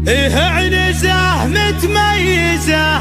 إيه عنزة متميزة،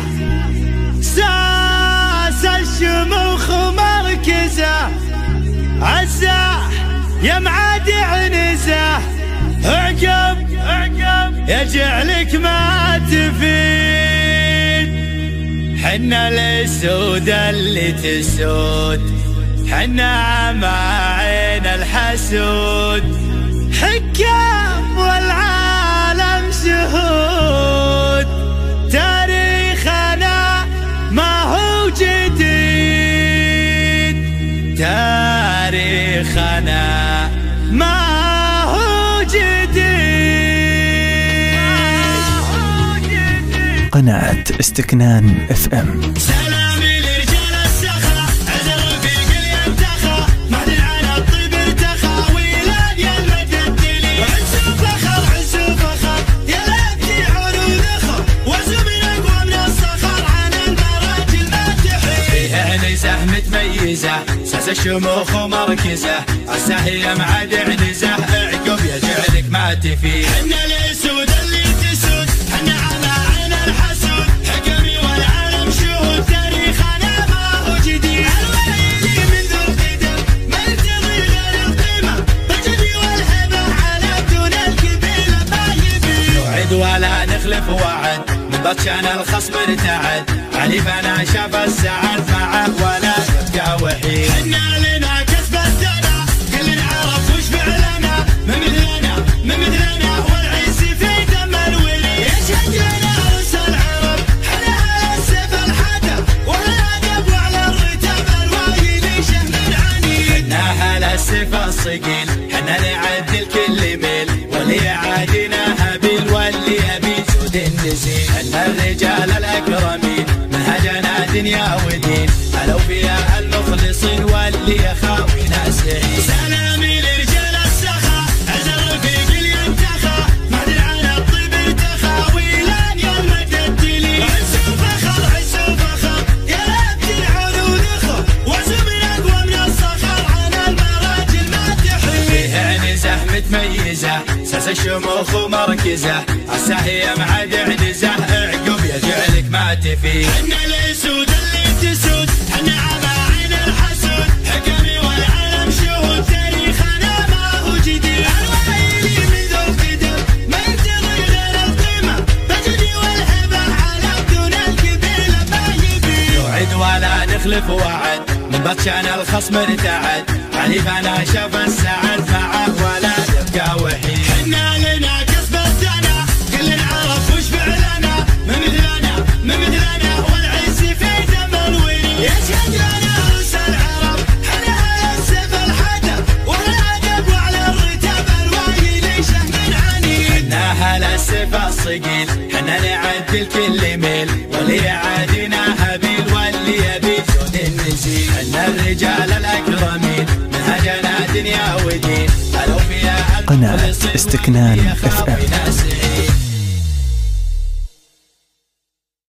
ساس الشموخ مركزة، عزة يا معادي عنزة، اعقب يجعلك ما تفيد. حنا الاسود اللي تسود، حنا مع عين الحسود، حكام والعالم شهود، تاريخنا ما هو جديد، تاريخنا ما هو جديد. قناة استكنان FM. سلامي لرجال السخا، عز الرفيق الينتخى، مهدي على الطيب ارتخى، ويلان يا المجدلي، عز وفخر عز وفخر، يا لبتي عروض اخر، وزو من اقوى من الصخر، على المراجل ما تحيي. فيها نزه متميزه، ساس الشموخ ومركزه، عسى هي معاد عنزه، اعقب يجعلك ما تفيد. حنا الاسود اللي تسود، حنا على عين الحسود، حكمي والعالم شهود، تاريخنا ما هو جديد. الويلي من ذو القدم ما يرتضي غير القيمه، بالجدي والهبه على دون القبيله ما يبي. نوعد ولا نخلف وعد، من بطشان الخصم ارتعد، عليفنا شاف السعد معه ولا يبقى وحيد. حنا لنا كسب الدنا، كلنا عرف وش فعلنا، من مثلنا والعز في دم الولي، يشهد لنا رؤوس العرب، حنا على السيف الحدب، والادب وعلى الرتب الوايلي شهم العنيد. حنا على السيف الصقيل، حنا نعدل كل ميل، واللي يعادينا هابيل واللي يبي جود النزيل. حنا الرجال الاكرمين، منهجنا دنيا ودين، الاوفياء المخلصين واللي يخاوي ناسعين. سلامي لرجال السخا، عز الرفيق الينتخى، مهدي على الطيب ارتخى، ويلان يا المجدلي، عز وفخر يا لبتي عروض اخر، وزو من اقوى من الصخر، على المراجل ما تحيي. فيها نزه متميزه، ساس الشموخ ومركزه، عسى هي معاد عنزه، اعقب يجعلك ما تفيد. حنا الاسود اللي تسود، حنا على عين الحسود، حكمي والعالم شهود، تاريخنا ما هو جديد. الويلي من ذو القدم ما يرتضي غير القيمه، بالجدي والهبه على دون القبيله ما يبي. نوعد ولا نخلف وعد، من بطشان الخصم ارتعد، عليفنا شاف السعد معه ولا يبقى وحيد. حنا لنا كسب الدنا، كلنا عرف وش فعلنا، من مثلنا والعز في دم الولي، يشهد لنا رؤوس العرب، حنا على السيف الحدب، والادب وعلى الرتب الوايلي شهم العنيد. حنا على السيف الصقيل، حنا نعدل كل ميل، واللي يعادينا هابيل واللي يبي جود النزيل. حنا الرجال الاكرمين، منهجنا دنيا ودين، الاوفياء قناة استكنان FM.